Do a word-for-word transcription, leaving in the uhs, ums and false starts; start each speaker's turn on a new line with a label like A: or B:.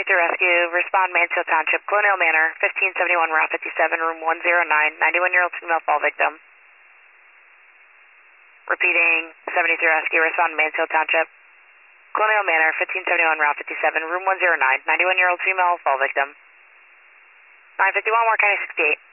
A: fifty Rescue, respond Mansfield Township, Colonial Manor, fifteen seventy-one Route fifty-seven, room one oh nine, ninety-one-year-old female fall victim. Repeating, seventy-three Rescue, respond Mansfield Township, Colonial Manor, fifteen seventy-one Route fifty-seven, room one oh nine, ninety-one-year-old female fall victim. nine fifty-one, Warren County sixty-eight.